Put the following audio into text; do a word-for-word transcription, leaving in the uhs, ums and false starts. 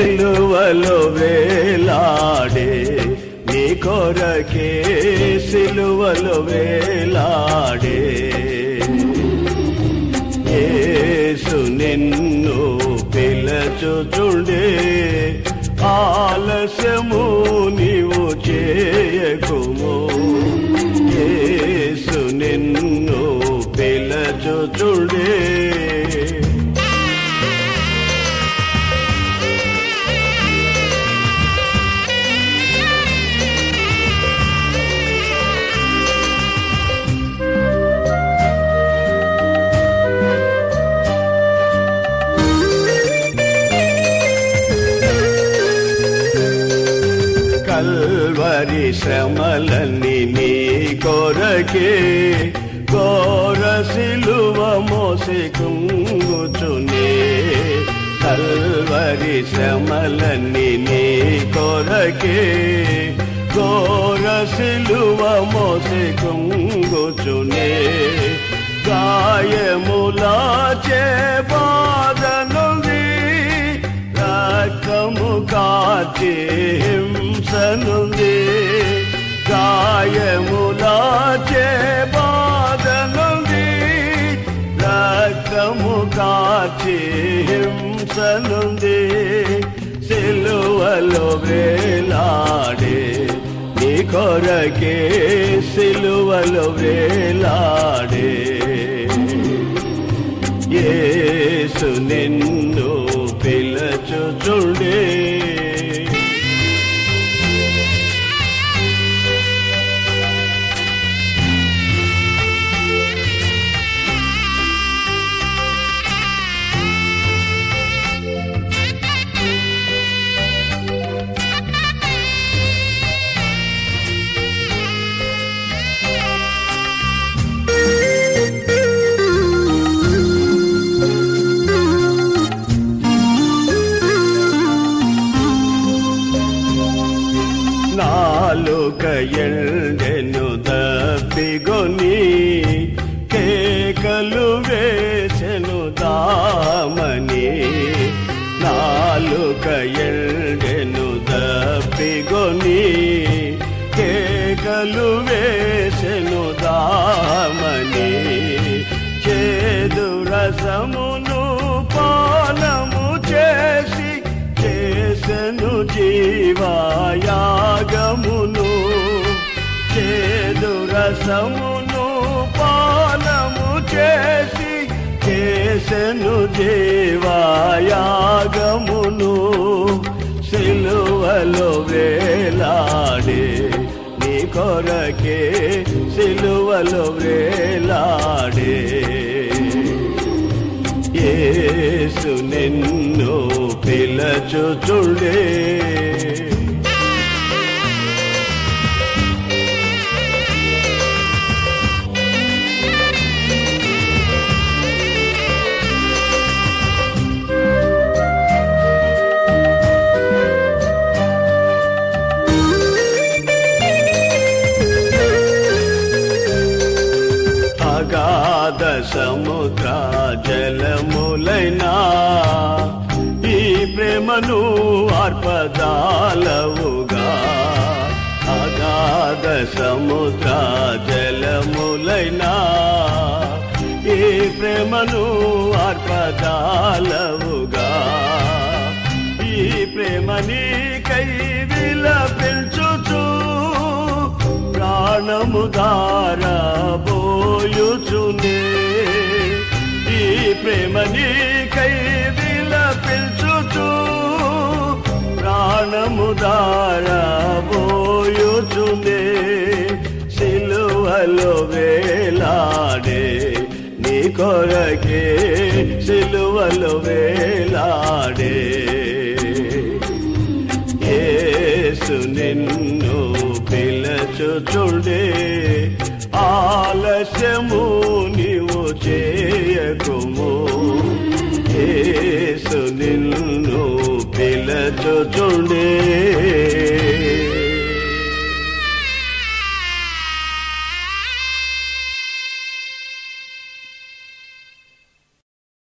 సిలువలో వేలాడే నీ కొరకే సిలువలో వేలాడే యేసు నిన్ను పిలచుచుండే ఆలస్యము నీవు చేయకుము యేసు నిన్ను పిలచుచుండే కల్వరి శ్రమలన్నీ నీ కొరకే ఘోర సిలువ మోసి కుంగుచునే కల్వరి శ్రమలన్నీ నీ కొరకే ఘోర సిలువ మోసి కుంగుచునే గాయములాచే బాధనుంది రక్తము కాచే హింసనుంది గాయములాచే బాధనుంది రక్తము కాచే హింసనుంది సిలువలో వేలాడే నీ కొరకే సిలువలో వేలాడే యేసు నిన్ను పిలచుచుండే నాలుక ఎండెను దప్పిగొని కేకలు వేసెను దామని నాలుక ఎండెను దప్పిగొని కేకలు వేసెను దామని చేదు రసమును పానము చేసి చేసెను జీవాయాగమును చేదు రసమును పానము చేసి చేసెను జీవాయాగమును సిలువలో వేలాడే నీ కొరకే సిలువలో వేలాడే యేసు నిన్ను పిలచుచుండే అగాధ సముద్ర జలములైనా ఈ ప్రేమను ఆర్పదాలవుగా అగాధ సముద్ర జలములైనా ఈ ప్రేమను ఆర్పదాలవుగా ఈ ప్రేమ నీకై విలపించుచు ప్రాణము దారబోయుచునే ఈ ప్రేమ నీకై విలపించుచు ప్రాణము దారబోయుచునే సిలువలో వేలాడే నీ కొరకే సిలువలో వేలాడే యేసు నిన్ను పిలచుచుండే ఆలస్యము నీవు చేయకుము యేసు నిన్ను పిలచుచుండే